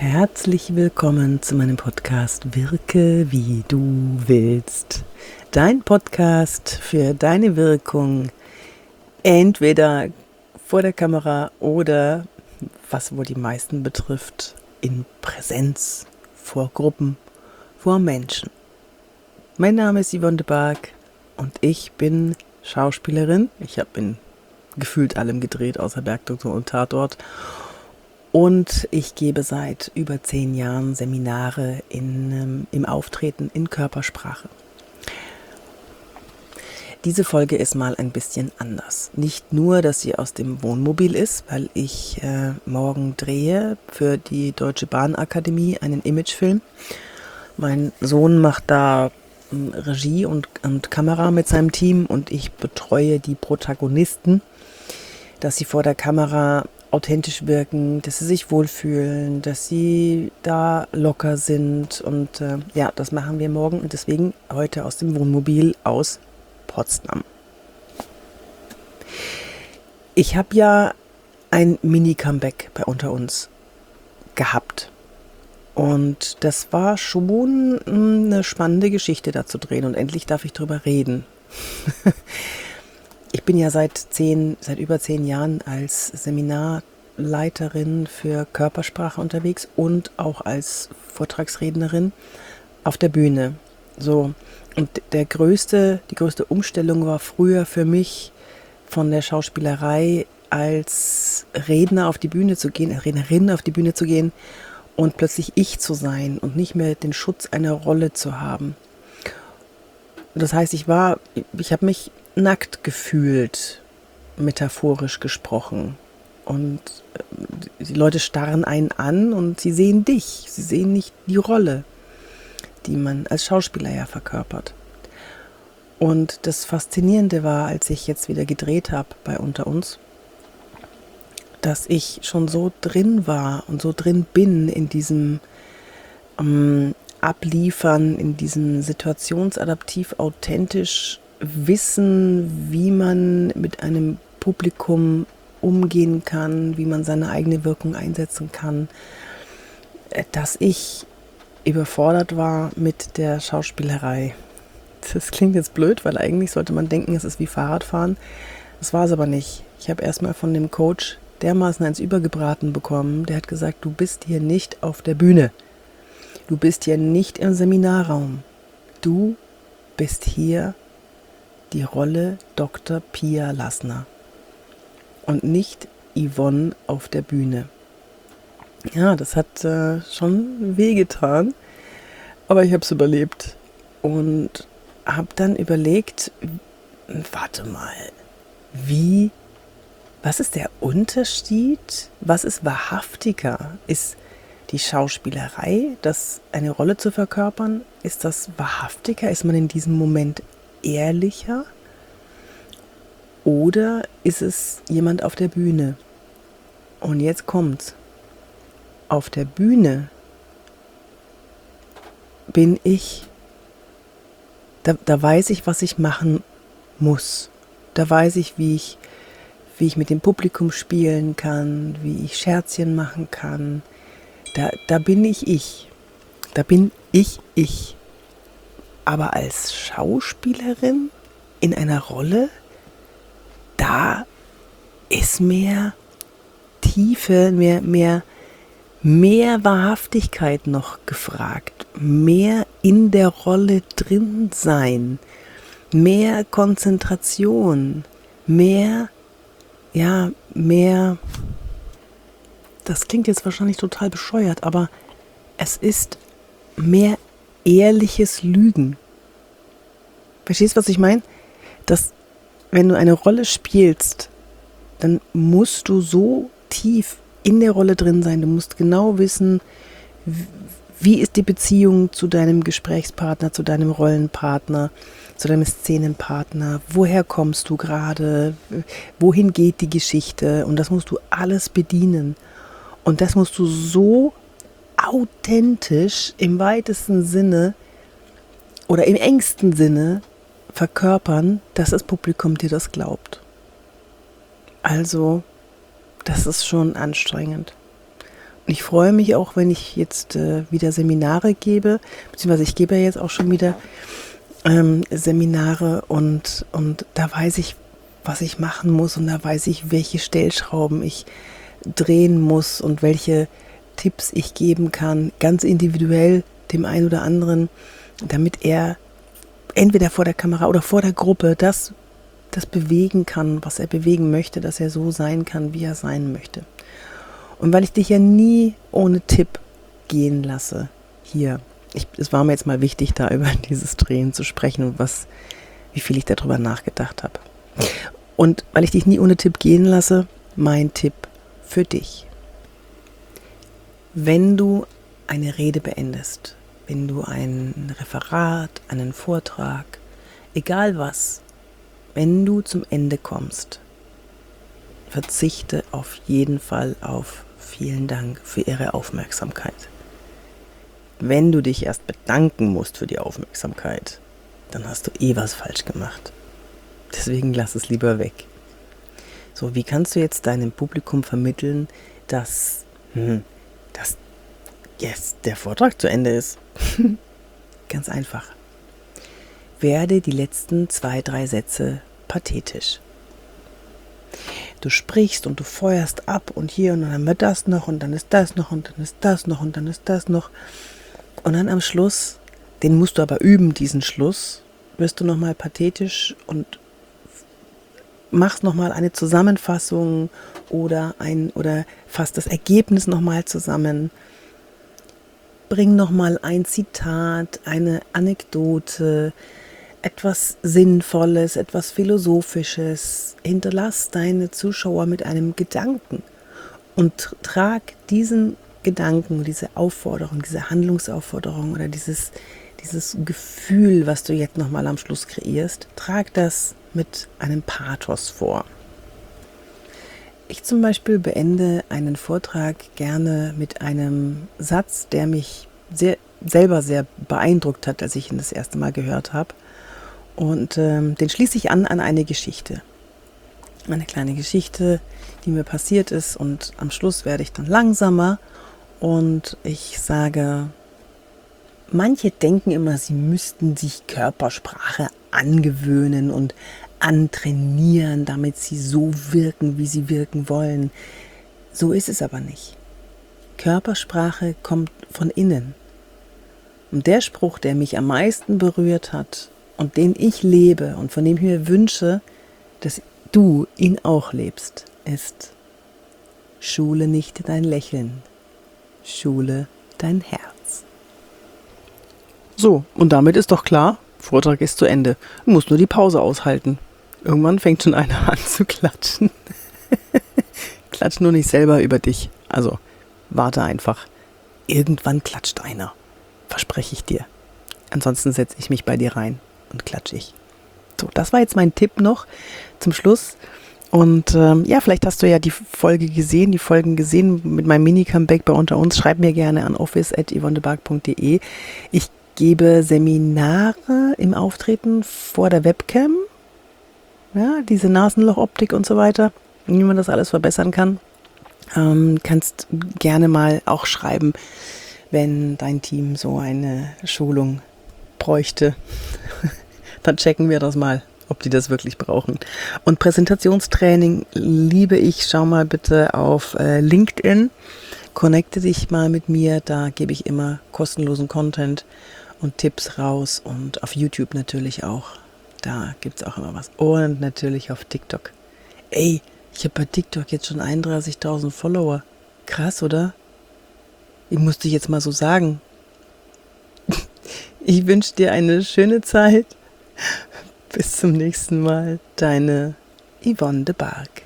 Herzlich willkommen zu meinem Podcast Wirke wie du willst. Dein Podcast für deine Wirkung, entweder vor der Kamera oder, was wohl die meisten betrifft, in Präsenz, vor Gruppen, vor Menschen. Mein Name ist Yvonne de Barg und ich bin Schauspielerin. Ich habe in gefühlt allem gedreht, außer Bergdoktor und Tatort. Und ich gebe seit über 10 Jahren Seminare im Auftreten in Körpersprache. Diese Folge ist mal ein bisschen anders. Nicht nur, dass sie aus dem Wohnmobil ist, weil ich morgen drehe für die Deutsche Bahnakademie einen Imagefilm. Mein Sohn macht da Regie und Kamera mit seinem Team und ich betreue die Protagonisten, dass sie vor der Kamera authentisch wirken, dass sie sich wohlfühlen, dass sie da locker sind und das machen wir morgen und deswegen heute aus dem Wohnmobil aus Potsdam. Ich habe ja ein Mini-Comeback bei Unter uns gehabt und das war schon eine spannende Geschichte da zu drehen und endlich darf ich drüber reden. Ich bin ja seit über 10 Jahren als Seminarleiterin für Körpersprache unterwegs und auch als Vortragsrednerin auf der Bühne. So, und die größte Umstellung war früher für mich, von der Schauspielerei als Rednerin auf die Bühne zu gehen und plötzlich ich zu sein und nicht mehr den Schutz einer Rolle zu haben. Das heißt, ich habe mich nackt gefühlt, metaphorisch gesprochen. Und die Leute starren einen an und sie sehen dich. Sie sehen nicht die Rolle, die man als Schauspieler ja verkörpert. Und das Faszinierende war, als ich jetzt wieder gedreht habe bei Unter uns, dass ich schon so drin war und so drin bin in diesem Abliefern, in diesem situationsadaptiv authentisch wissen, wie man mit einem Publikum umgehen kann, wie man seine eigene Wirkung einsetzen kann, dass ich überfordert war mit der Schauspielerei. Das klingt jetzt blöd, weil eigentlich sollte man denken, es ist wie Fahrradfahren. Das war es aber nicht. Ich habe erstmal von dem Coach dermaßen eins übergebraten bekommen, der hat gesagt, du bist hier nicht auf der Bühne. Du bist hier nicht im Seminarraum. Du bist hier die Rolle Dr. Pia Lassner und nicht Yvonne auf der Bühne. Ja, das hat schon wehgetan, aber ich habe es überlebt und habe dann überlegt, warte mal, was ist der Unterschied? Was ist wahrhaftiger? Ist die Schauspielerei, eine Rolle zu verkörpern, ist das wahrhaftiger? Ist man in diesem Moment ehrlicher? Oder ist es jemand auf der Bühne? Und jetzt kommt's. Auf der Bühne bin ich, da weiß ich, was ich machen muss. Da weiß ich, wie ich mit dem Publikum spielen kann, wie ich Scherzchen machen kann. Da bin ich. Da bin ich. Aber als Schauspielerin in einer Rolle, da ist mehr Tiefe, mehr Wahrhaftigkeit noch gefragt. Mehr in der Rolle drin sein. Mehr Konzentration. Mehr, das klingt jetzt wahrscheinlich total bescheuert, aber es ist mehr ehrliches Lügen. Verstehst du, was ich meine? Dass, wenn du eine Rolle spielst, dann musst du so tief in der Rolle drin sein. Du musst genau wissen, wie ist die Beziehung zu deinem Gesprächspartner, zu deinem Rollenpartner, zu deinem Szenenpartner, woher kommst du gerade, wohin geht die Geschichte, und das musst du alles bedienen. Und das musst du so authentisch im weitesten Sinne oder im engsten Sinne verkörpern, dass das Publikum dir das glaubt. Also, das ist schon anstrengend. Ich freue mich auch, wenn ich jetzt wieder Seminare gebe, beziehungsweise ich gebe ja jetzt auch schon wieder Seminare und da weiß ich, was ich machen muss und da weiß ich, welche Stellschrauben ich drehen muss und welche Tipps ich geben kann, ganz individuell dem einen oder anderen, damit er entweder vor der Kamera oder vor der Gruppe das bewegen kann, was er bewegen möchte, dass er so sein kann, wie er sein möchte. Und weil ich dich ja nie ohne Tipp gehen lasse, hier, es war mir jetzt mal wichtig, da über dieses Drehen zu sprechen und wie viel ich darüber nachgedacht habe. Und weil ich dich nie ohne Tipp gehen lasse, mein Tipp für dich. Wenn du eine Rede beendest, wenn du ein Referat, einen Vortrag, egal was, wenn du zum Ende kommst, verzichte auf jeden Fall auf vielen Dank für Ihre Aufmerksamkeit. Wenn du dich erst bedanken musst für die Aufmerksamkeit, dann hast du was falsch gemacht. Deswegen lass es lieber weg. So, wie kannst du jetzt deinem Publikum vermitteln, dass der Vortrag zu Ende ist? Ganz einfach. Werde die letzten 2, 3 Sätze pathetisch. Du sprichst und du feuerst ab und hier und dann haben wir das noch und dann ist das noch und dann ist das noch und dann ist das noch. Und dann am Schluss, den musst du aber üben, diesen Schluss, wirst du nochmal pathetisch und machst nochmal eine Zusammenfassung oder fasst das Ergebnis nochmal zusammen. Bring nochmal ein Zitat, eine Anekdote, etwas Sinnvolles, etwas Philosophisches. Hinterlass deine Zuschauer mit einem Gedanken und trag diesen Gedanken, diese Aufforderung, diese Handlungsaufforderung oder dieses Gefühl, was du jetzt nochmal am Schluss kreierst, trag das mit einem Pathos vor. Ich zum Beispiel beende einen Vortrag gerne mit einem Satz, der mich selber sehr beeindruckt hat, als ich ihn das erste Mal gehört habe. Und den schließe ich an eine Geschichte. Eine kleine Geschichte, die mir passiert ist. Und am Schluss werde ich dann langsamer und ich sage, manche denken immer, sie müssten sich Körpersprache angewöhnen und antrainieren, damit sie so wirken, wie sie wirken wollen. So ist es aber nicht. Körpersprache kommt von innen. Und der Spruch, der mich am meisten berührt hat und den ich lebe und von dem ich mir wünsche, dass du ihn auch lebst, ist: Schule nicht dein Lächeln, schule dein Herz. So, und damit ist doch klar, Vortrag ist zu Ende. Du musst nur die Pause aushalten. Irgendwann fängt schon einer an zu klatschen. Klatsch nur nicht selber über dich. Also, warte einfach. Irgendwann klatscht einer. Verspreche ich dir. Ansonsten setze ich mich bei dir rein und klatsche ich. So, das war jetzt mein Tipp noch zum Schluss. Und vielleicht hast du ja die Folgen gesehen mit meinem Mini-Comeback bei Unter uns. Schreib mir gerne an office@yvonnebark.de. Ich gebe Seminare im Auftreten vor der Webcam. Ja, diese Nasenlochoptik und so weiter, wie man das alles verbessern kann. Kannst gerne mal auch schreiben, wenn dein Team so eine Schulung bräuchte. Dann checken wir das mal, ob die das wirklich brauchen. Und Präsentationstraining liebe ich. Schau mal bitte auf LinkedIn. Connecte dich mal mit mir. Da gebe ich immer kostenlosen Content und Tipps raus. Und auf YouTube natürlich auch. Da gibt es auch immer was. Und natürlich auf TikTok. Ey, ich habe bei TikTok jetzt schon 31.000 Follower. Krass, oder? Ich muss dich jetzt mal so sagen. Ich wünsche dir eine schöne Zeit. Bis zum nächsten Mal. Deine Yvonne de Barg.